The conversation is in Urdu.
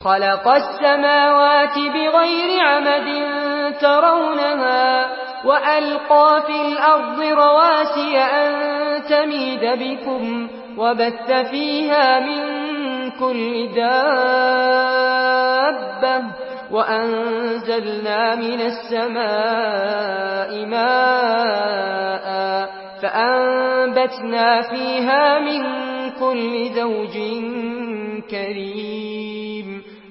خلق السماوات بغير عمد ترونها وألقى في الأرض رواسي أن تميد بكم وبث فيها من كل دابة وأنزلنا من السماء ماء فأنبتنا فيها من كل زوج كريم